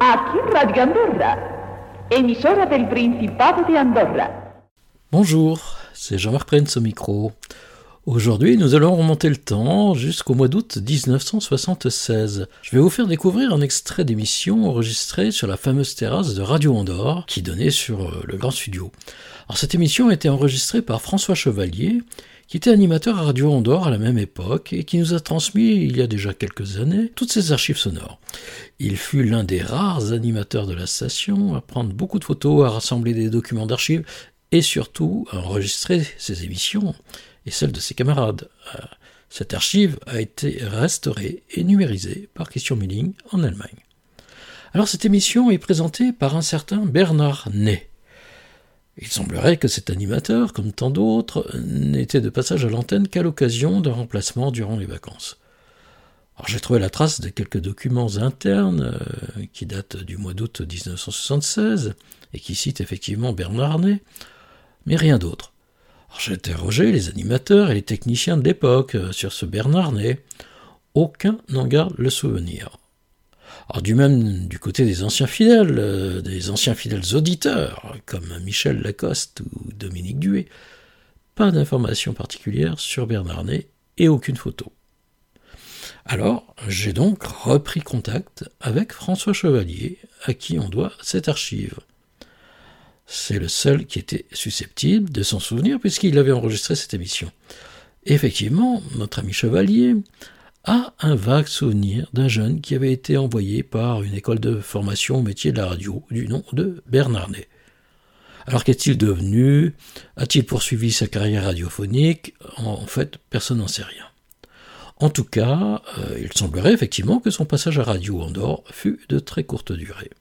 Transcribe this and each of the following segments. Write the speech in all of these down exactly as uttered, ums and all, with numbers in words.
Aquí Radio Andorra, emisora del Principado de Andorra. Bonjour, c'est Jean-Marc Prenz au micro. Aujourd'hui, nous allons remonter le temps jusqu'au mois d'août dix-neuf cent soixante-seize. Je vais vous faire découvrir un extrait d'émission enregistrée sur la fameuse terrasse de Radio Andorre qui donnait sur le grand studio. Alors, cette émission a été enregistrée par François Chevalier, qui était animateur à Radio Andorre à la même époque et qui nous a transmis, il y a déjà quelques années, toutes ses archives sonores. Il fut l'un des rares animateurs de la station à prendre beaucoup de photos, à rassembler des documents d'archives et surtout à enregistrer ses émissions et celles de ses camarades. Cette archive a été restaurée et numérisée par Christian Milling en Allemagne. Alors cette émission est présentée par un certain Bernard Ney. Il semblerait que cet animateur, comme tant d'autres, n'était de passage à l'antenne qu'à l'occasion d'un remplacement durant les vacances. Alors j'ai trouvé la trace de quelques documents internes euh, qui datent du mois d'août dix-neuf cent soixante-seize et qui citent effectivement Bernard Ney, mais rien d'autre. Alors j'ai interrogé les animateurs et les techniciens de l'époque euh, sur ce Bernard Ney. Aucun n'en garde le souvenir. Alors du même du côté des anciens fidèles, euh, des anciens fidèles auditeurs, comme Michel Lacoste ou Dominique Duet, pas d'informations particulières sur Bernard Ney et aucune photo. Alors, j'ai donc repris contact avec François Chevalier, à qui on doit cette archive. C'est le seul qui était susceptible de s'en souvenir, puisqu'il avait enregistré cette émission. Et effectivement, notre ami Chevalier a un vague souvenir d'un jeune qui avait été envoyé par une école de formation au métier de la radio du nom de Bernard Ney. Alors qu'est-il devenu ? A-t-il poursuivi sa carrière radiophonique ? En fait, personne n'en sait rien. En tout cas, euh, il semblerait effectivement que son passage à Radio Andorre fut de très courte durée.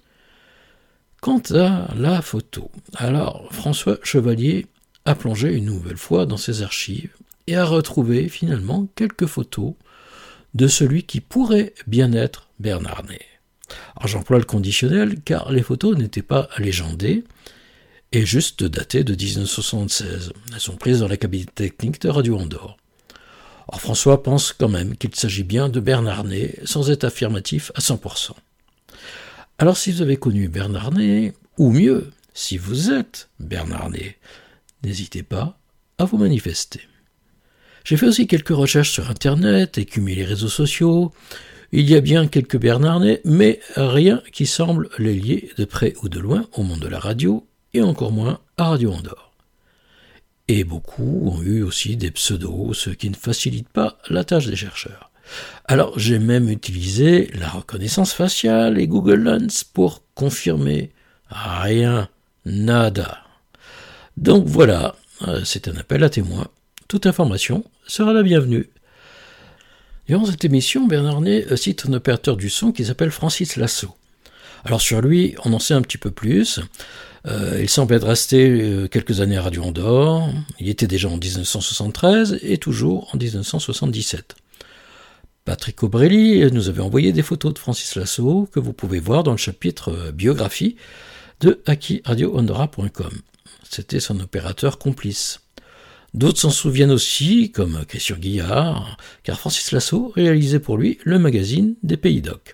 Quant à la photo, alors François Chevalier a plongé une nouvelle fois dans ses archives et a retrouvé finalement quelques photos de celui qui pourrait bien être Bernard Ney. Alors j'emploie le conditionnel car les photos n'étaient pas légendées et juste datées de dix-neuf cent soixante-seize. Elles sont prises dans la cabine technique de Radio Andorre. Alors François pense quand même qu'il s'agit bien de Bernard Ney sans être affirmatif à cent pour cent. Alors si vous avez connu Bernard Ney, ou mieux, si vous êtes Bernard Ney, n'hésitez pas à vous manifester. J'ai fait aussi quelques recherches sur Internet, écumé les réseaux sociaux. Il y a bien quelques Bernard Ney, mais rien qui semble les lier de près ou de loin au monde de la radio, et encore moins à Radio Andorre. Et beaucoup ont eu aussi des pseudos, ce qui ne facilite pas la tâche des chercheurs. Alors j'ai même utilisé la reconnaissance faciale et Google Lens pour confirmer. Rien, nada. Donc voilà, c'est un appel à témoins. Toute information sera la bienvenue. Durant cette émission, Bernard Ney cite un opérateur du son qui s'appelle Francis Lasso. Alors sur lui, on en sait un petit peu plus. Euh, il semble être resté quelques années à Radio Andorre. Il était déjà en dix-neuf cent soixante-treize et toujours en dix-neuf cent soixante-dix-sept. Patrick Aubrelli nous avait envoyé des photos de Francis Lasso que vous pouvez voir dans le chapitre biographie de aki radio andorra point com. C'était son opérateur complice. D'autres s'en souviennent aussi, comme Christian Guillard, car Francis Lasso réalisait pour lui le magazine des Pays d'Oc.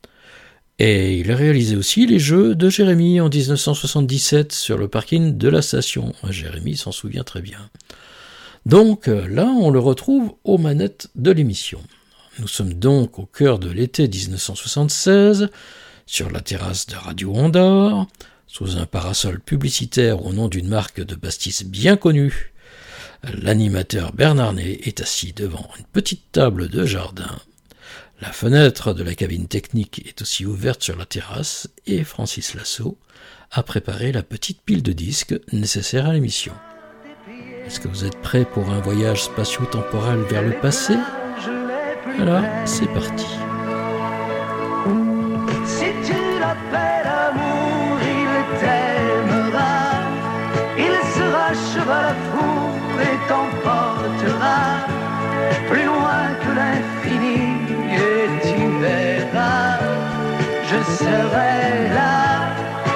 Et il a réalisé aussi les jeux de Jérémy en dix-neuf cent soixante-dix-sept sur le parking de la station. Jérémy s'en souvient très bien. Donc là, on le retrouve aux manettes de l'émission. Nous sommes donc au cœur de l'été dix-neuf cent soixante-seize, sur la terrasse de Radio Andorre, sous un parasol publicitaire au nom d'une marque de pastis bien connue. L'animateur Bernard Ney est assis devant une petite table de jardin. La fenêtre de la cabine technique est aussi ouverte sur la terrasse et Francis Lasso a préparé la petite pile de disques nécessaire à l'émission. Est-ce que vous êtes prêts pour un voyage spatio-temporel vers le passé ? Alors, c'est parti. Si tu l'appelles amour, il t'aimera. Il sera cheval à four et t'emportera plus loin que l'infini et tu verras, je serai là.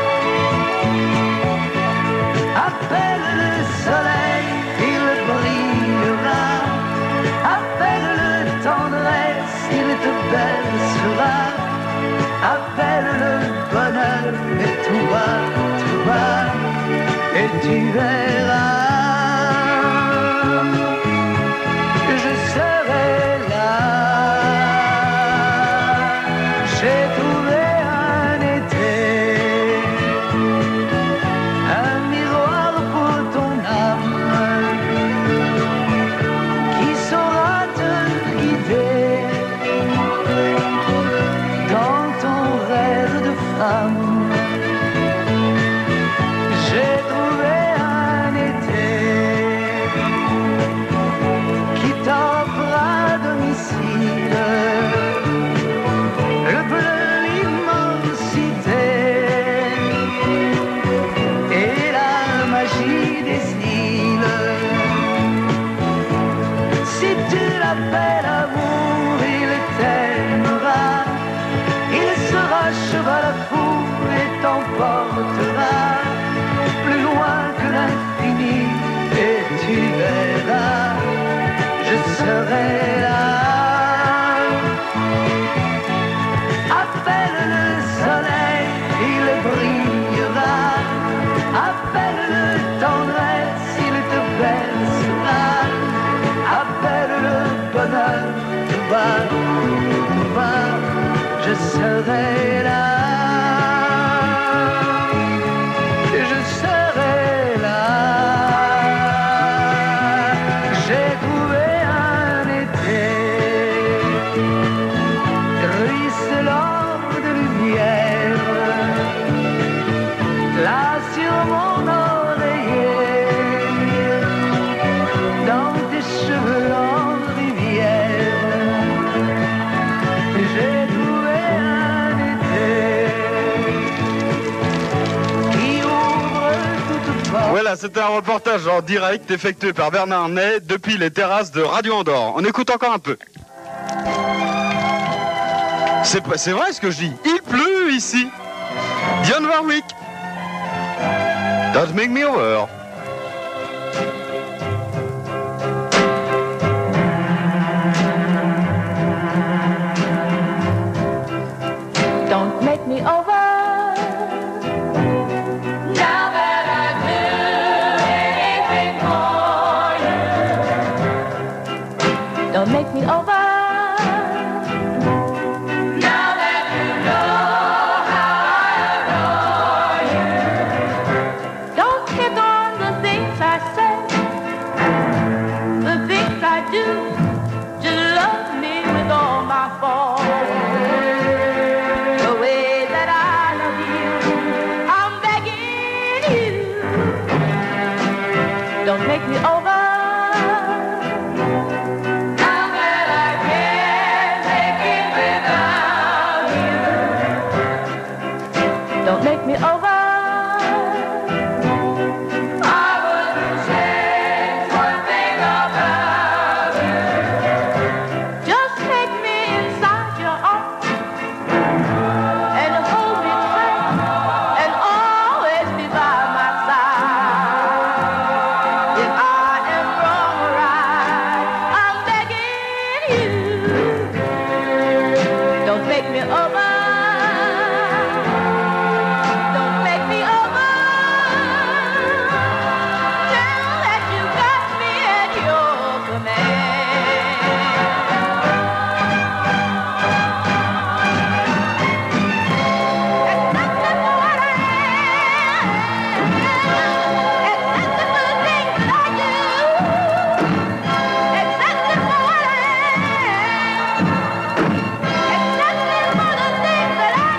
Appelle le soleil, il brillera. Appelle le tendresse, il te bercera. Appelle le tu verras. Je serai là. J'ai trouvé un été, un miroir pour ton âme qui saura te guider dans ton rêve de femme. J'ai trouvé un été qui t'offre à domicile le bleu, l'immensité et la magie des îles. Si tu l'appelles amour, il t'aimera, il sera cheval à fou et t'emportera plus loin que l'infini, et tu verras, je serai là. Appelle le soleil, il brillera. Appelle le tendresse, il te bercera. Appelle le bonheur, tout bas, tout bas, je serai là. Je serai là. J'ai trouvé un été ruisselant de lumière, là sur mon oreiller, dans tes cheveux en rivière. J'ai trouvé un été qui ouvre toute porte. Voilà, c'était un reportage en direct effectué par Bernard Ney depuis les terrasses de Radio Andorre. On écoute encore un peu. C'est, pas- c'est vrai ce que je dis. Il pleut ici. Dionne Warwick. Don't make me over. Don't make me over. Now that I do anything for you. Don't make me over. Now that you know how I adore you. Don't pick on the things I say, the things I do. Just love me with all my faults. The way that I love you, I'm begging you. Don't make me over. Now that I can't make it without you. Don't make me over. I wouldn't change one thing about you. Just take me inside your arms and hold me tight and always be by my side. If I am wrong or right, I'm begging you. Don't make me over. Don't make me over. Now that you got me at your command. Exactly for what I am. Exactly for the things that I do. Exactly for what I am. Exactly for the things that I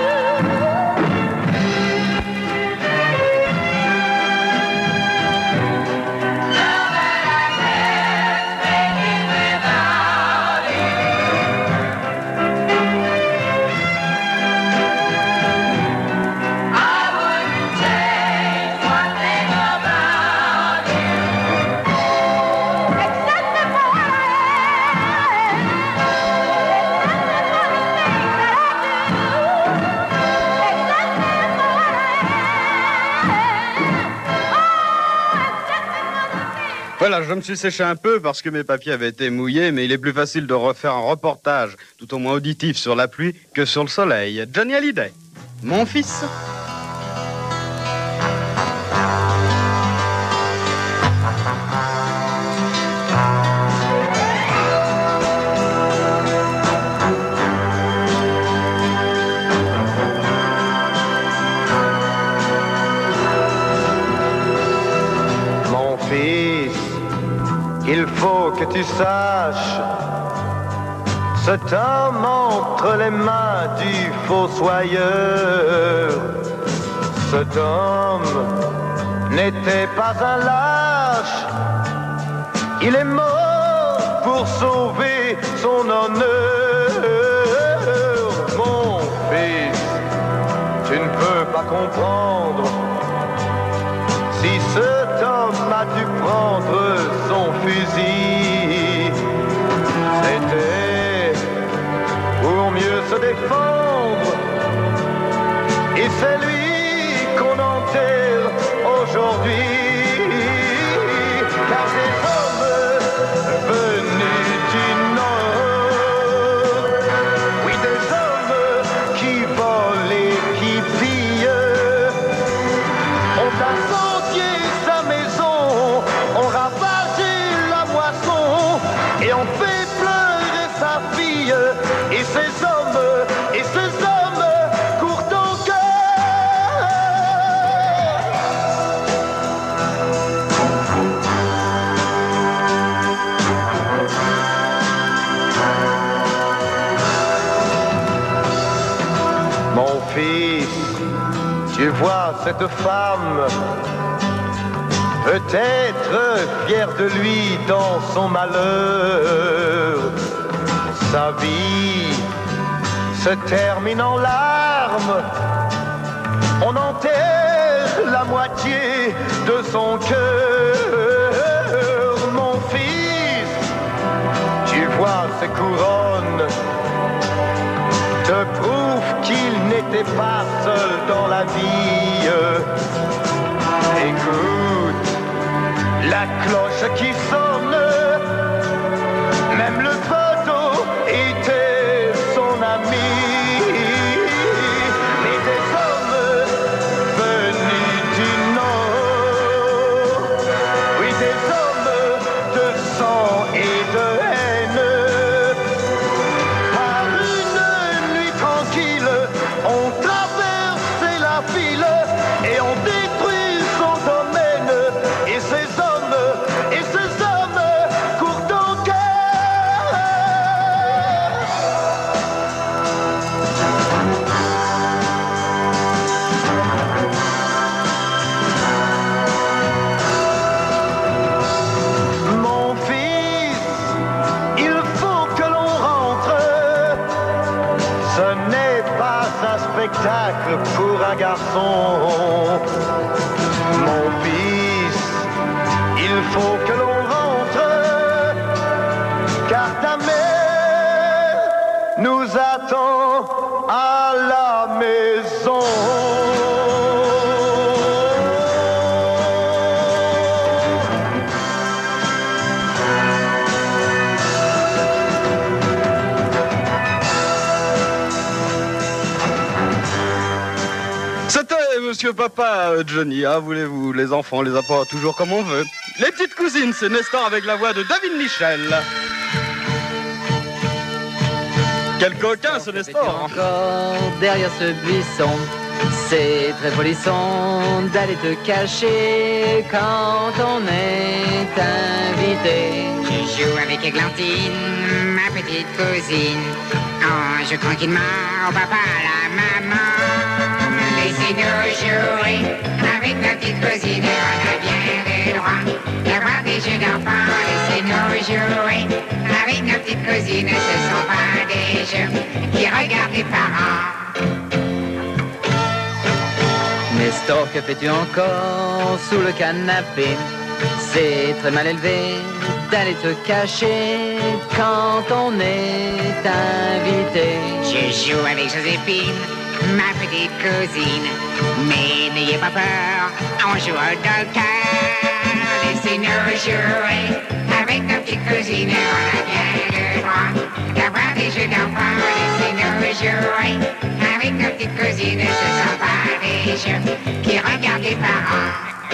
Voilà, je me suis séché un peu parce que mes papiers avaient été mouillés, mais il est plus facile de refaire un reportage, tout au moins auditif, sur la pluie que sur le soleil. Johnny Hallyday, mon fils. tu saches, cet homme entre les mains du fossoyeur, cet homme n'était pas un lâche, il est mort pour sauver son honneur. Mon fils, tu ne peux pas comprendre, si cet homme a dû prendre son fusil, c'était pour mieux se défendre, et c'est lui qu'on enterre aujourd'hui. Car des hommes venus du Nord, oui, des hommes qui volent et qui pillent, ont incendié sa maison, ont ravagé la moisson et ont fait pleurer sa fille. Et ces hommes, et ces hommes courent encore. Mon fils, tu vois cette femme, peut-être fière de lui dans son malheur. Sa vie se termine en larmes, on enterre la moitié de son cœur. Mon fils, tu vois ces couronnes, te prouvent qu'il n'était pas seul dans la vie. Écoute la cloche qui sonne, même le bateau était son ami. Mais des hommes venus du Nord, oui, des hommes de sang et de haine, par une nuit tranquille, ont traversé la ville et ont détruit son domaine. Et ces hommes, et ces hommes courent encore. Mon fils, il faut que l'on rentre. Ce n'est pas un spectacle pour un garçon. Mon fils, il faut que l'on rentre, car ta mère nous attend à la maison. C'était Monsieur Papa euh, Johnny, hein, voulez-vous, les enfants, on les apporte toujours comme on veut. Les petites cousines, c'est Nestor avec la voix de David Michel. Quel coquin ce Nestor. Encore derrière ce buisson, c'est très polisson d'aller te cacher quand on est invité. Je joue avec Églantine, ma petite cousine. Oh, je tranquillement au papa, à la maman. Laissez-nous jouer avec ma petite cousine. On a bien le droit d'avoir des jeux d'enfants. Laissez-nous jouer avec nos petites cousines. Ce sont pas des jeux qui regardent les parents. Nestor, que fais-tu encore sous le canapé? C'est très mal élevé d'aller te cacher quand on est invité. Je joue avec Joséphine, ma petite cousine. Mais n'ayez pas peur, on joue au docteur. Laissez-nous jouer avec nos petites cousines. On a bien le droit d'avoir des jeux d'enfants. Laissez-nous jouer avec nos petites cousines. Ce sont pas des jeux qui regardent les parents.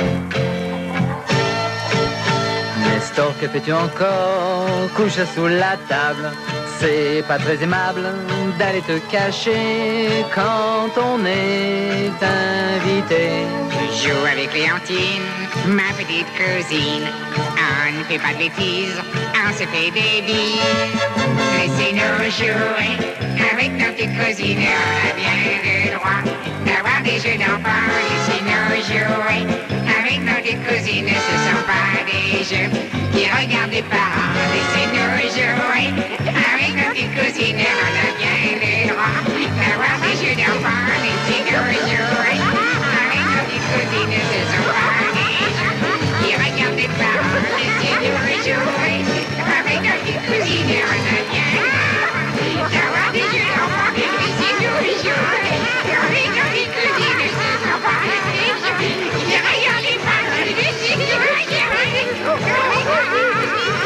Nestor, que fais-tu encore? Couche sous la table. C'est pas très aimable d'aller te cacher quand on est invité. Je joue avec Léontine, ma petite cousine. On ne fait pas de bêtises, on se fait des bises. Laissez-nous jouer avec nos petites cousines. On a bien le droit d'avoir des jeux d'enfants. Laissez-nous jouer avec nos petites cousines. Ce sont pas des jeux qui regardent les parents. Laissez-nous jouer avec nos petites cousines. On a bien le droit d'avoir des jeux d'enfants. Laissez-nous jouer avec nos petites cousines. Ce sont pas des jeux qui regardent les parents. Laissez-nous jouer avec nos petites cousines. On a bien le droit d'avoir des jeux d'enfants. Laissez-nous jouer avec nos petites cousines. Ce sont pas des jeux qui regardent les parents. Laissez-nous jouer avec nos petites cousines.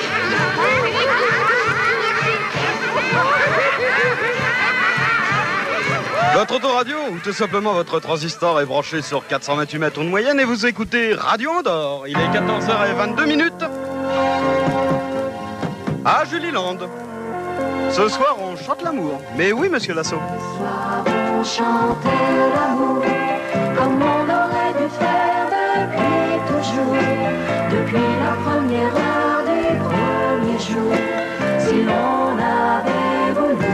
Votre autoradio ou tout simplement votre transistor est branché sur quatre cent vingt-huit mètres de moyenne et vous écoutez Radio Andorre. Il est quatorze heures vingt-deux minutes à Juliland. Ce soir, on chante l'amour. Mais oui, monsieur Lasso. Ce soir, on chantait l'amour comme on aurait dû faire depuis toujours, depuis la première heure du premier jour, si l'on avait voulu.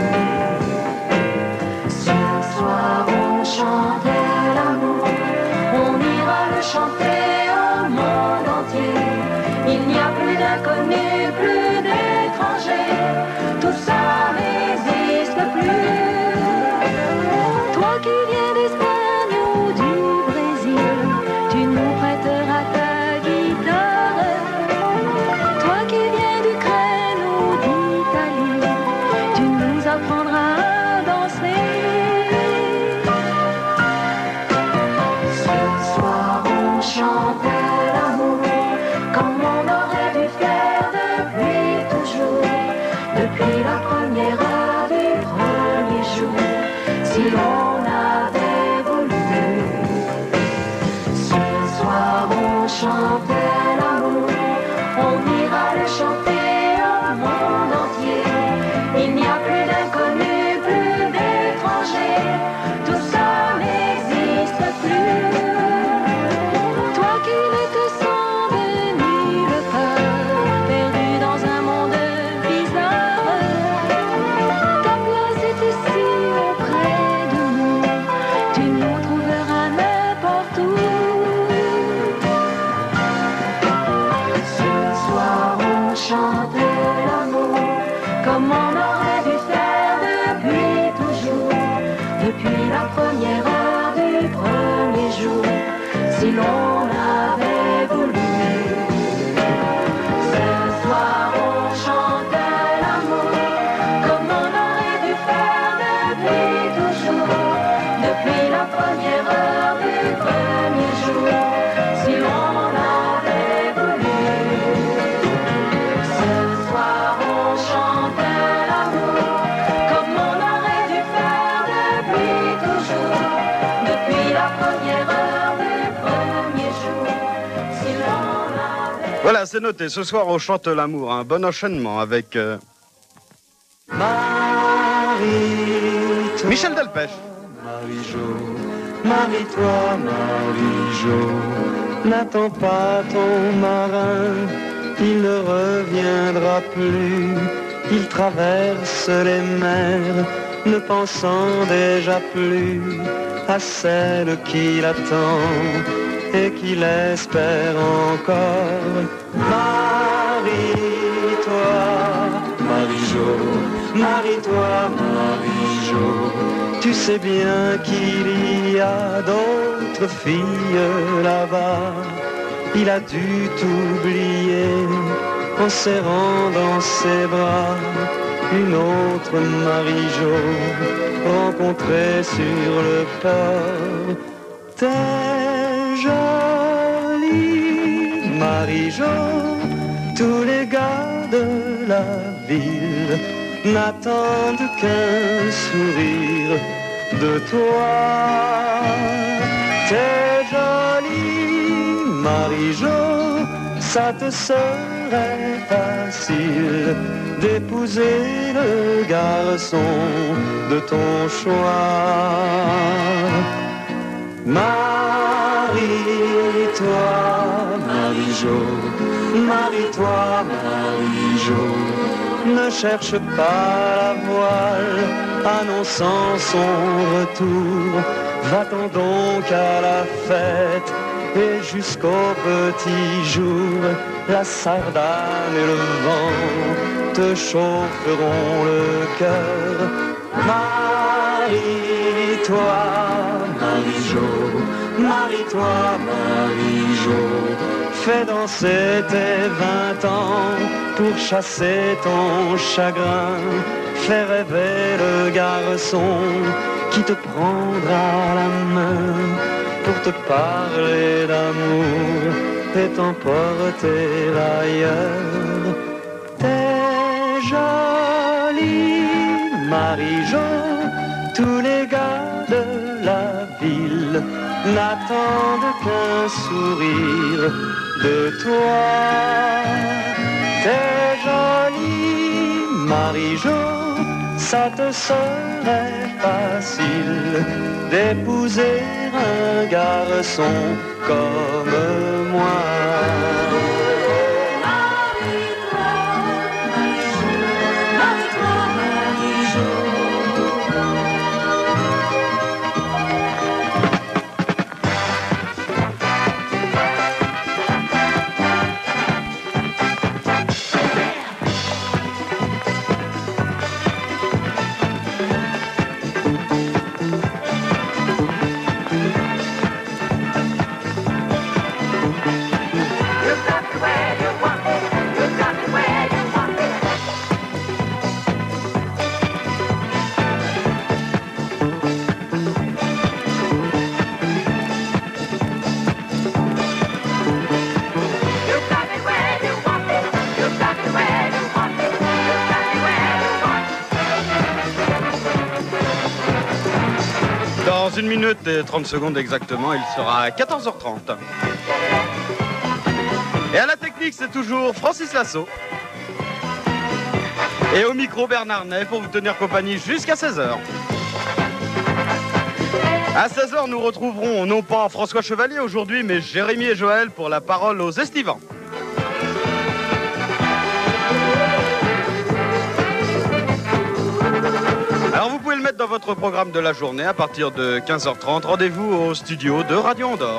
Ce soir, on chantait l'amour, on ira le chanter au monde entier. Il n'y a plus d'inconnus, plus d'étrangers, tout ça n'existe plus. Toi qui viens d'Espagne ou du Brésil, tu nous prêteras ta guitare. Toi qui viens d'Ukraine ou d'Italie, tu nous apprendras à danser. Ce soir on chantait l'amour comme on aurait dû faire depuis toujours, depuis la première heure du premier jour, si l'on avait voulu. Ce soir on chantait l'amour, on ira le chanter au monde entier. Il n'y a plus d'inconnus, plus d'étrangers, tout ça n'existe plus. Toi qui n'étais sans de nulle part, perdu dans un monde bizarre, ta place est ici auprès de nous, tu nous trouveras n'importe où. Ce soir on chantait l'amour comme on aurait dû faire depuis toujours, depuis la première heure du premier jour, si l'on avait voulu. Ce soir on chantait l'amour comme on aurait dû faire depuis toujours, depuis la première heure du premier jour, si l'on avait voulu. Ce soir on chantait l'amour comme on aurait dû faire depuis toujours, depuis la première heure du premier jour, si l'on avait. Voilà, c'est noté. Ce soir, on chante l'amour. Un bon enchaînement avec euh, Marie-toi, Michel Delpech. Marie-Jo, marie-toi, Marie-Jo, n'attends pas ton marin, il ne reviendra plus, il traverse les mers, ne pensant déjà plus à celle qu'il attend et qu'il espère encore. Marie-toi, Marie-Jo, marie-toi, Marie-Jo, tu sais bien qu'il y a d'autres filles là-bas. Il a dû t'oublier en serrant dans ses bras une autre Marie-Jo rencontrée sur le port. T'es jolie, Marie-Jo, tous les gars de la ville n'attendent qu'un sourire de toi. T'es jolie, Marie-Jo, ça te serait facile d'épouser le garçon de ton choix. Marie-toi, Marie-Jo, marie-toi, Marie-Jo. Ne cherche pas la voile, annonçant son retour. Va-t'en donc à la fête, et jusqu'au petit jour, la sardane et le vent te chaufferont le cœur. Marie-toi, Marie-Jo, marie-toi, Marie-Jo. Fais danser tes vingt ans pour chasser ton chagrin. Fais rêver le garçon qui te prendra la main pour te parler d'amour et t'emporter ailleurs. T'es jolie, Marie-Jo, tous les gars de la ville n'attendent qu'un sourire de toi. T'es jolie, Marie-Jo, ça te serait facile d'épouser un garçon comme moi. Dans une minute et trente secondes exactement, il sera quatorze heures trente. Et à la technique, c'est toujours Francis Lasso. Et au micro, Bernard Ney pour vous tenir compagnie jusqu'à seize heures. À seize heures, nous retrouverons non pas François Chevalier aujourd'hui, mais Jérémy et Joël pour la parole aux estivants. Alors vous pouvez le mettre dans votre programme de la journée à partir de quinze heures trente. Rendez-vous au studio de Radio Andorre.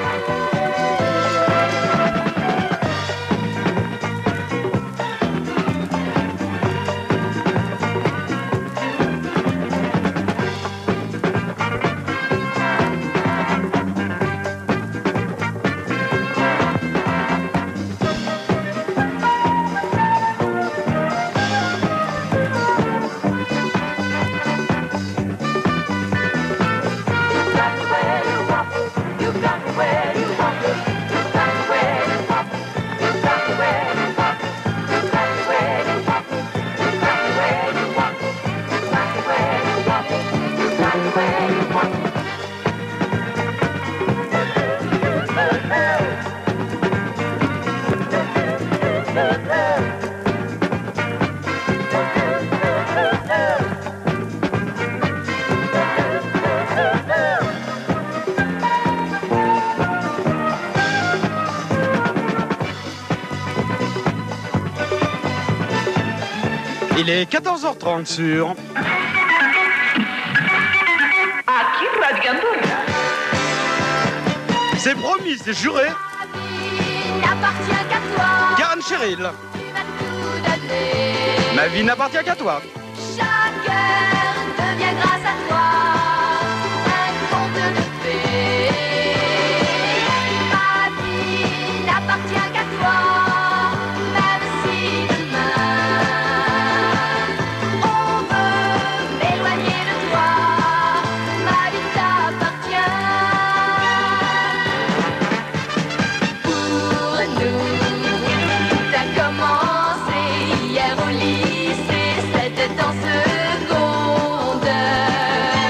Il est quatorze heures trente sur... C'est promis, c'est juré. N'appartient qu'à toi. Karen Cheryl. Ma vie n'appartient qu'à toi. Chaque heure devient grâce à toi un conte de fées. Ma vie n'appartient qu'à toi, même si demain on veut m'éloigner de toi. Ma vie t'appartient. Pour nous, t'as commencé hier au lycée, c'était en seconde.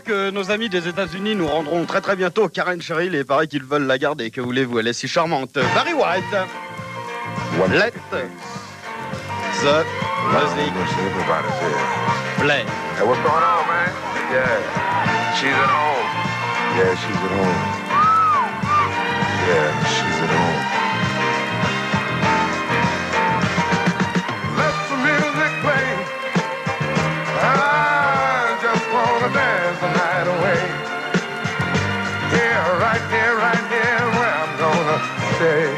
que nos amis des États-Unis nous rendront très très bientôt Karen Cheryl et il paraît qu'ils veulent la garder. Que voulez-vous, elle est si charmante. Barry White. Let the music play. Hey, what's going on, man? Yeah, she's at home. Yeah, she's at home. Yeah, she's at home. Let the music play. I just wanna dance the night away. Here, right here, right here, where I'm gonna stay.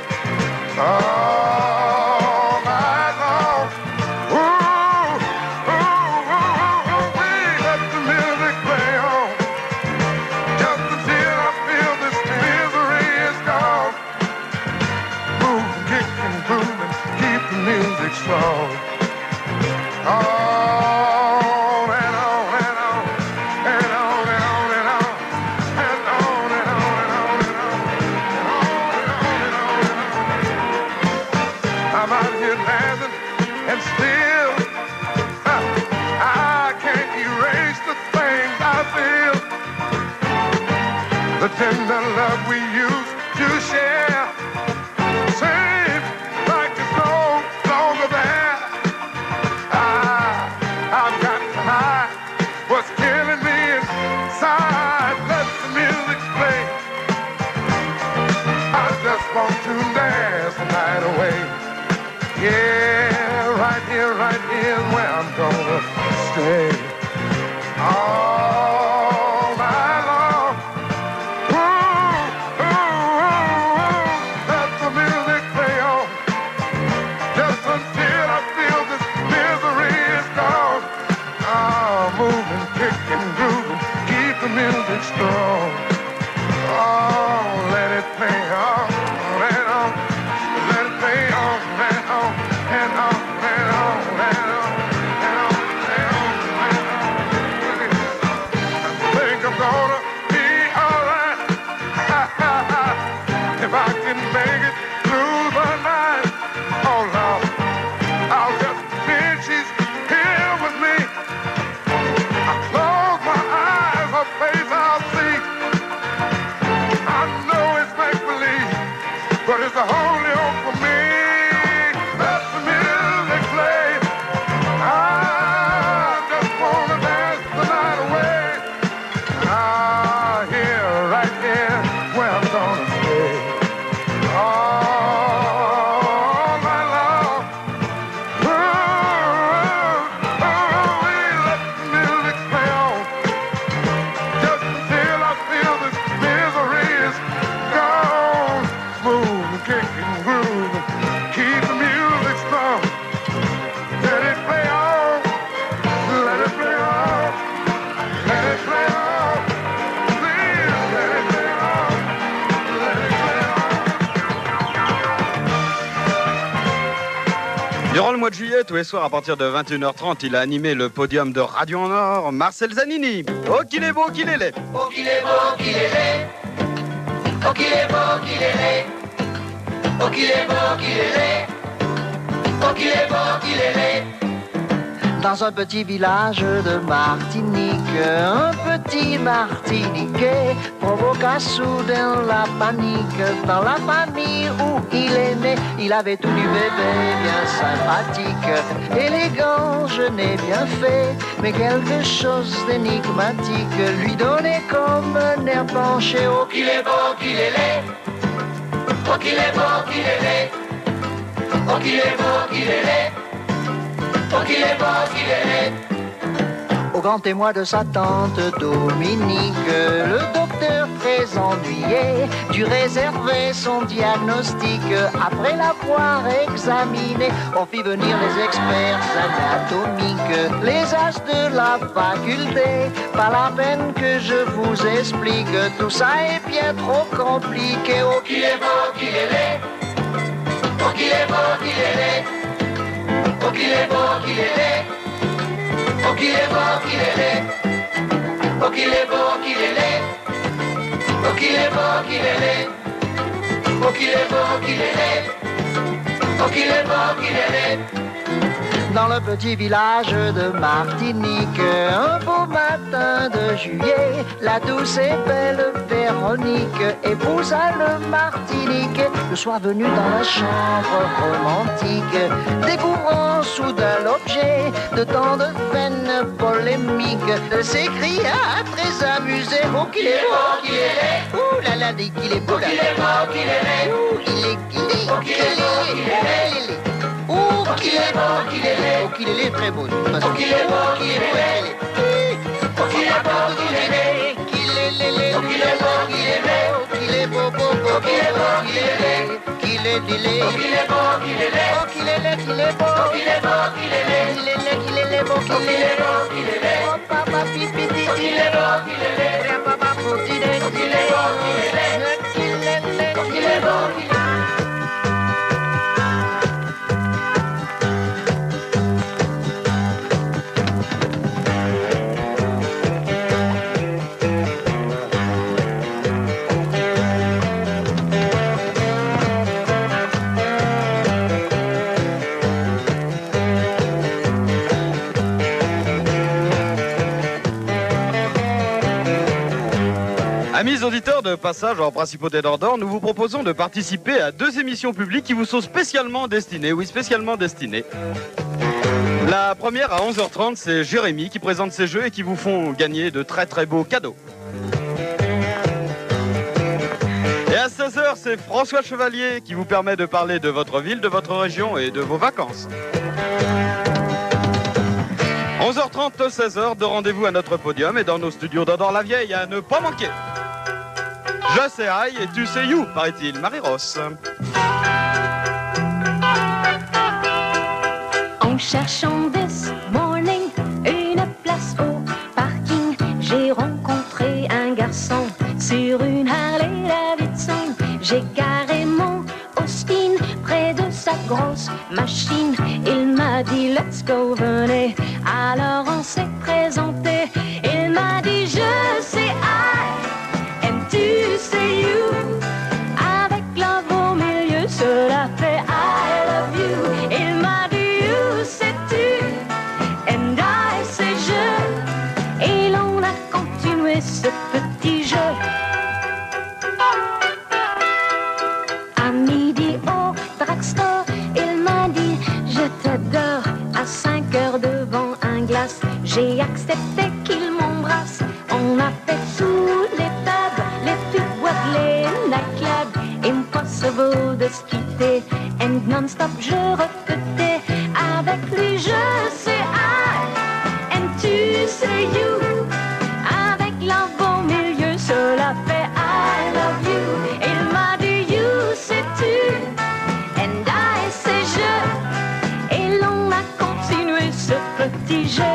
All night long. Ooh, ooh, ooh, ooh, ooh, wee. Let the music play on. Just until I feel this misery is gone. Move, kick and groove and keep the music strong. On and on and on and on and on and on and on and on and on and on and on and on and on. I'm out here dancing and still uh, I can't erase the things I feel. The tender love we used to share seems like it's no longer there. I, I've got to hide what's killing me inside. Let the music play. I just want to dance the night away. Yeah, right here, right here is where I'm gonna stay. All night long. Ooh, ooh, ooh, ooh. Let the music play on. Just until I feel this misery is gone. Ah, moving, kicking, grooving, keep the music strong. Oh, let it play on, and on, let it play on, and on, and on, and on, and on, and on, and on, and on. I think I'm gonna be alright if I can make it through the night. Oh Lord, I'll just pretend she's here with me. I close my eyes, her face I'll see. I know it's make believe, but it's the only hope for me. Let the music play. I just wanna dance the night away. Ah, here, right here, where I'm gonna stay. All night long. Ooh, ooh, ooh, we let the music play on. Just until I feel this misery is gone. Move, kick and groove, keep the music strong. Let it play on, let it play on, let it play on. Please, let it play on, let it play on. Durant le mois de juillet, tous les soirs à partir de vingt et une heures trente, il a animé le podium de Radio en Or, Marcel Zanini. Oh qu'il est beau, qu'il est laid. Oh qu'il est beau, qu'il est laid. Oh qu'il est beau, qu'il est laid. Oh qu'il est beau, qu'il est laid. Oh qu'il est beau, qu'il est laid. Dans un petit village de Martinique, un petit Martiniquais provoqua soudain la panique dans la famille où il est né. Il avait tout du bébé bien sympathique, élégant, jeune bien fait, mais quelque chose d'énigmatique lui donnait comme un air penché. Oh qu'il est beau, qu'il est laid. Oh qu'il est beau, qu'il est laid. Oh qu'il est beau, qu'il est laid. Oh qu'il est beau, qu'il est laid. Au grand témoin de sa tante Dominique, le docteur très ennuyé dut réserver son diagnostic. Après l'avoir examiné, on fit venir les experts anatomiques, les as de la faculté. Pas la peine que je vous explique, tout ça est bien trop compliqué. Oh qu'il est beau, qu'il est laid. Oh qu'il est beau, qu'il est laid. Oh qu'il est beau, qu'il est laid. Oh qu'il est beau, qu'il est laid. Oh qu'il est beau, qu'il est laid. Oh qu'il est beau, qu'il est laid. Oh qu'il est beau, qu'il est laid. Oh qu'il est beau, qu'il est laid. dans le petit village de Martinique. Un beau matin de juillet, la douce et belle Véronique épousa le Martinique. Le soir venu dans la chambre romantique, découvrant soudain l'objet de tant de peines polémiques, elle s'écria très amusée: oh qu'il est beau, qu'il est laid, ouh là là, dit qu'il est beau, qu'il est beau, qu'il est laid, ouh il est, qu'il est, oh qu'il est beau, qu'il est laid, ouh qu'il est beau, qu'il est laid, oh qu'il est laid, très beau, oh qu'il est beau, qu'il est laid, oh qu'il est beau, qu'il est laid, qu'il est laid, oh qu'il est beau, qu'il est laid, oh qu'il est beau, beau, beau, qu'il est beau, qu'il est laid, qu'il est, qu'il est, oh qu'il est beau, qu'il est laid, oh qu'il est laid, qu'il est beau, qu'il est beau, qu'il est laid, qu'il est laid, qu'il est laid, beau, qu'il est beau, qu'il est laid, oh papa pipi pipi, qu'il est beau, qu'il est laid, papa petit lait, qu'il est beau, qu'il est laid, qu'il est laid, qu'il est beau, qu'il est laid. Amis auditeurs de Passage en Principauté d'Andorre, nous vous proposons de participer à deux émissions publiques qui vous sont spécialement destinées, oui, spécialement destinées. La première à onze heures trente, c'est Jérémy qui présente ses jeux et qui vous font gagner de très très beaux cadeaux. Et à seize heures, c'est François Chevalier qui vous permet de parler de votre ville, de votre région et de vos vacances. onze heures trente, seize heures, de rendez-vous à notre podium et dans nos studios d'Andorre-la-Vieille à ne pas manquer. Je sais I et tu sais you, paraît-il, Marie-Ross. En cherchant this morning une place au parking, j'ai rencontré un garçon sur une Harley Davidson. J'ai garé mon Austin près de sa grosse machine. Il m'a dit let's go, venez. Alors on s'est présenté. Il m'a dit je sais I and tu sais you. Avec love au milieu, cela fait I love you. Il m'a dit you sais tu and I sais je. Et l'on a continué ce petit jeu. À midi au drugstore, il m'a dit je t'adore. À cinq heures devant un glace, j'ai accepté qu'il m'embrasse. On a fait sous les tables, les petites boîtes, les nightclubs. Impossible de se quitter, and non-stop je répétais. Avec lui je sais I, and tu sais you. Avec love au milieu, cela fait I love you. Il m'a dit you sais tu, and I sais je. Et l'on a continué ce petit jeu.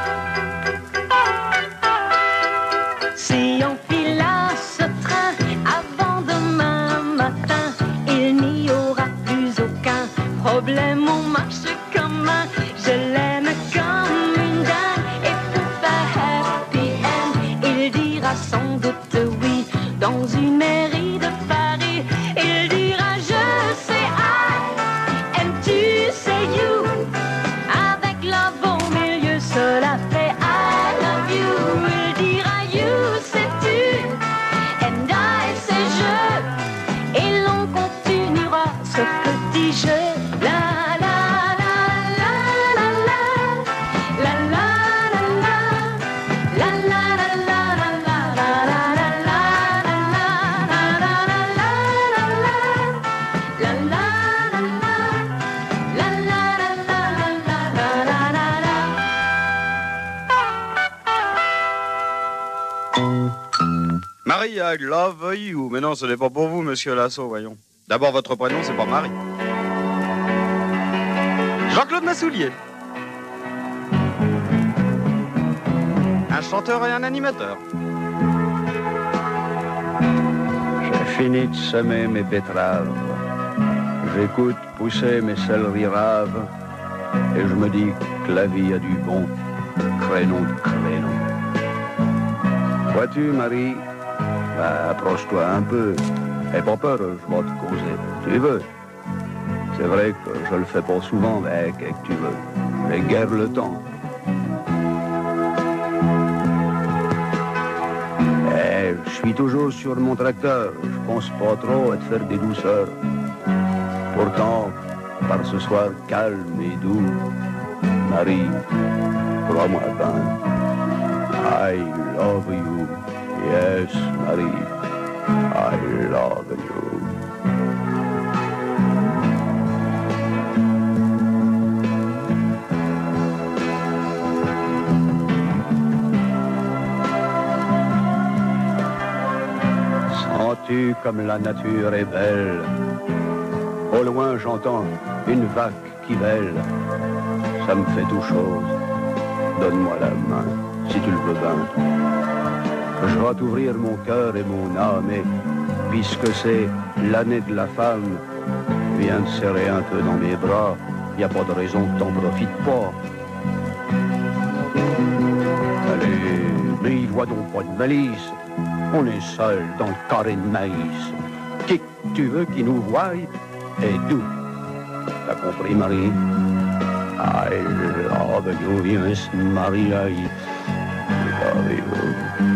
Si on file à ce train avant demain matin, il n'y aura plus aucun problème, on marche commun. Je l'aime comme une dame et pour faire happy end, il dira sans doute oui dans une mairie de Paris. Il dira je sais I and tu sais you. Avec love au milieu, cela fait I love you. Il dira you sais tu and I sais je. Et l'on continuera ce petit jeu. La la la la la la la la la la la la la la Marie, I love you. Mais non, ce n'est pas pour vous, monsieur Lasso, voyons. D'abord, votre prénom, c'est pas Marie. Jean-Claude Massoulier. Un chanteur et un animateur. J'ai fini de semer mes betteraves. J'écoute pousser mes céleris raves. Et je me dis que la vie a du bon. Crénon de crénon. Vois-tu, Marie? Bah, approche-toi un peu. Aie pas peur, je vais te causer. Tu veux? C'est vrai que je le fais pas souvent, mais qu'est-ce que tu veux? j'ai guère le temps. Eh, je suis toujours sur mon tracteur, je pense pas trop à te faire des douceurs. Pourtant, par ce soir calme et doux, Marie, crois-moi ben, I love you, yes Marie, I love you. Sens-tu comme la nature est belle? Au loin j'entends une vague qui bêle, ça me fait tout chose. Donne-moi la main, si tu le veux bien. Je vais t'ouvrir mon cœur et mon âme, et puisque c'est l'année de la femme, viens te serrer un peu dans mes bras, y a pas de raison que t'en profites pas. Allez, brille-toi donc pas de malice, on est seul dans le carré de maïs. Qui que tu veux qui nous voie, et d'où? T'as compris, Marie? I love you, yes, Marie, I love you.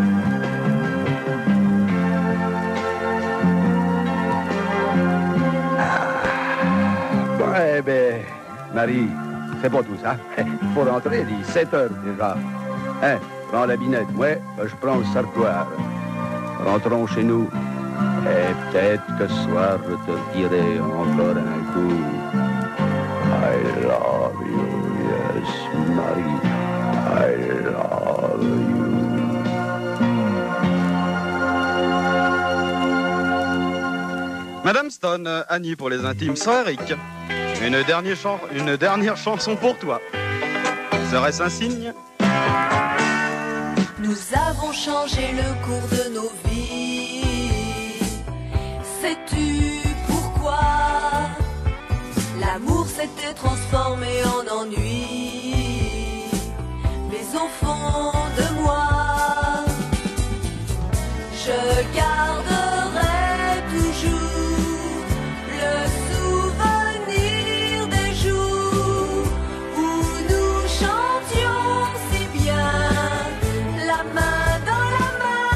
Ah, eh ben, Marie, c'est pas tout ça. Il faut rentrer, il est sept heures déjà. Hein, prends la binette, ouais, je prends le sartoir. Rentrons chez nous. Et peut-être que ce soir, je te dirai encore un coup. I love you, yes, Marie, I love you. Madame Stone, Annie pour les intimes, sans Eric. Une dernière, chan- une dernière chanson pour toi. Serait-ce un signe? Nous avons changé le cours de nos vies. Sais-tu pourquoi? L'amour s'était transformé en ennui. Mais au fond de moi, je garderai toujours le souvenir des jours où nous chantions si bien, la main dans la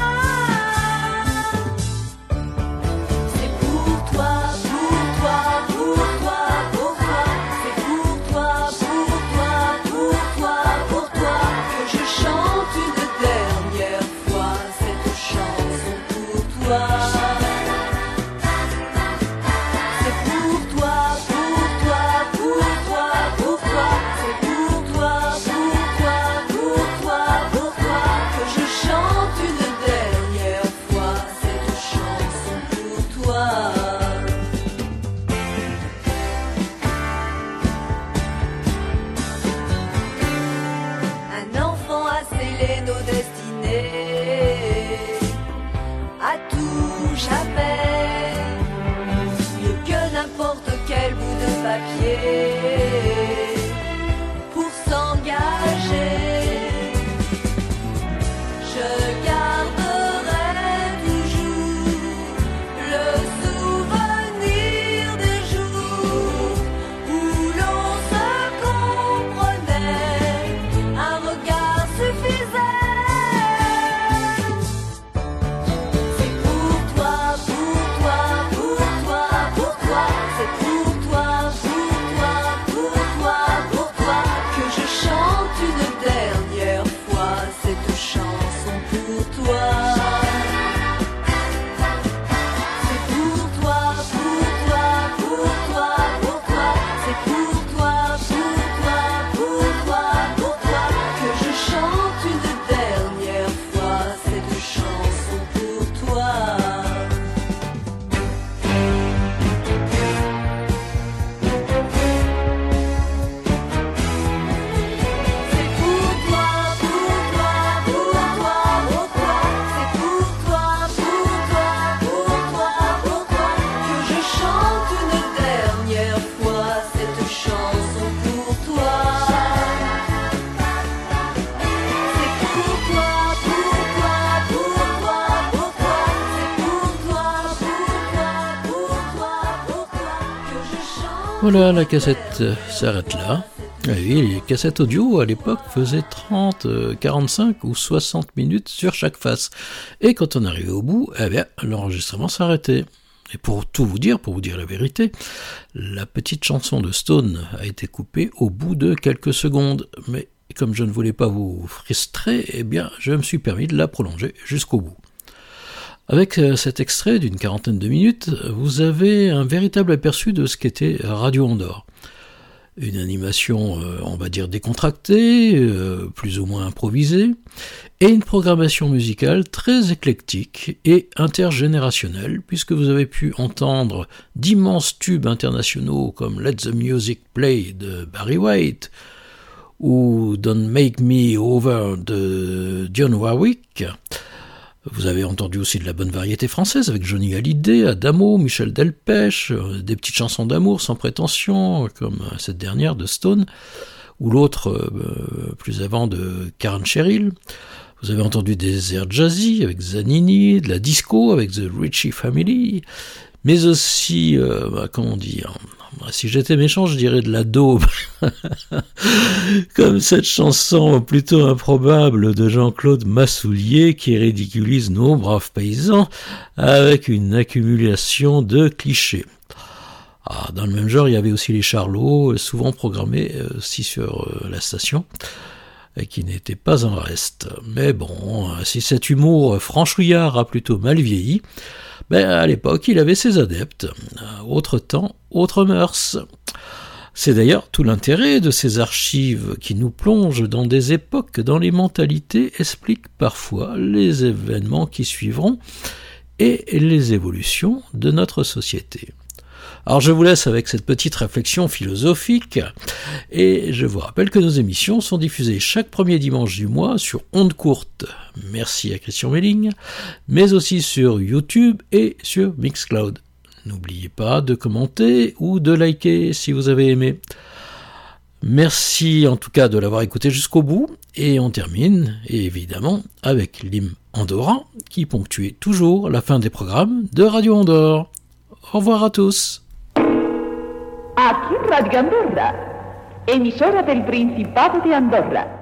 main. C'est pour toi, pour toi, pour toi, pour toi. C'est pour toi, pour toi, pour toi, pour toi que je chante une dernière fois cette chanson pour toi. C'est pour toi, pour toi, pour toi, pour toi. C'est pour toi, pour toi, pour toi, pour toi que je chante une dernière fois cette chanson pour toi. Un enfant a scellé nos destinées, à tout jamais, mieux que n'importe quel bout de papier, pour s'engager. Je garderai toujours le souvenir des jours où l'on se comprenait, un regard suffisait. C'est pour toi, pour toi, pour toi, pour toi. C'est pour toi, pour toi, pour toi, pour toi que je chante une dernière fois cette chanson pour toi. C'est pour toi, pour toi, pour toi, pour toi. C'est pour toi, pour toi, pour toi, pour toi que je chante une dernière fois cette chanson pour toi. C'est pour toi, pour toi, pour toi, pour toi. C'est pour toi, pour toi, pour toi, pour toi que je chante une dernière fois cette chanson pour toi. C'est pour toi, pour toi, pour toi, pour toi. C'est pour toi, pour toi, pour toi, pour toi que je chante. Voilà, la cassette euh, s'arrête là. Ah oui, les cassettes audio à l'époque faisaient trente, quarante-cinq ou soixante minutes sur chaque face. Et quand on arrivait au bout, eh bien, l'enregistrement s'arrêtait. Et pour tout vous dire, pour vous dire la vérité, la petite chanson de Stone a été coupée au bout de quelques secondes. Mais comme je ne voulais pas vous frustrer, eh bien, je me suis permis de la prolonger jusqu'au bout. Avec cet extrait d'une quarantaine de minutes, vous avez un véritable aperçu de ce qu'était Radio Andorre. Une animation, euh, on va dire, décontractée, euh, plus ou moins improvisée, et une programmation musicale très éclectique et intergénérationnelle, puisque vous avez pu entendre d'immenses tubes internationaux comme Let the Music Play de Barry White, ou Don't Make Me Over de Dionne Warwick. Vous avez entendu aussi de la bonne variété française avec Johnny Hallyday, Adamo, Michel Delpech, des petites chansons d'amour sans prétention, comme cette dernière de Stone, ou l'autre euh, plus avant de Karen Cheryl. Vous avez entendu des airs jazzy avec Zanini, de la disco avec The Ritchie Family, mais aussi, euh, bah, comment dire, si j'étais méchant, je dirais de la daube, comme cette chanson plutôt improbable de Jean-Claude Massoulier qui ridiculise nos braves paysans avec une accumulation de clichés. Ah, dans le même genre, il y avait aussi les Charlots, souvent programmés euh, aussi sur euh, la station, et qui n'étaient pas en reste. Mais bon, si cet humour franchouillard a plutôt mal vieilli, ben à l'époque, il avait ses adeptes. Autre temps, autre mœurs. C'est d'ailleurs tout l'intérêt de ces archives qui nous plongent dans des époques dont les mentalités expliquent parfois les événements qui suivront et les évolutions de notre société. Alors je vous laisse avec cette petite réflexion philosophique et je vous rappelle que nos émissions sont diffusées chaque premier dimanche du mois sur Onde Courte, merci à Christian Melling, mais aussi sur YouTube et sur Mixcloud. N'oubliez pas de commenter ou de liker si vous avez aimé. Merci en tout cas de l'avoir écouté jusqu'au bout et on termine évidemment avec l'hymne andorran qui ponctue toujours la fin des programmes de Radio Andorre. Au revoir à tous. Aquí Radio Andorra, emisora del Principado de Andorra.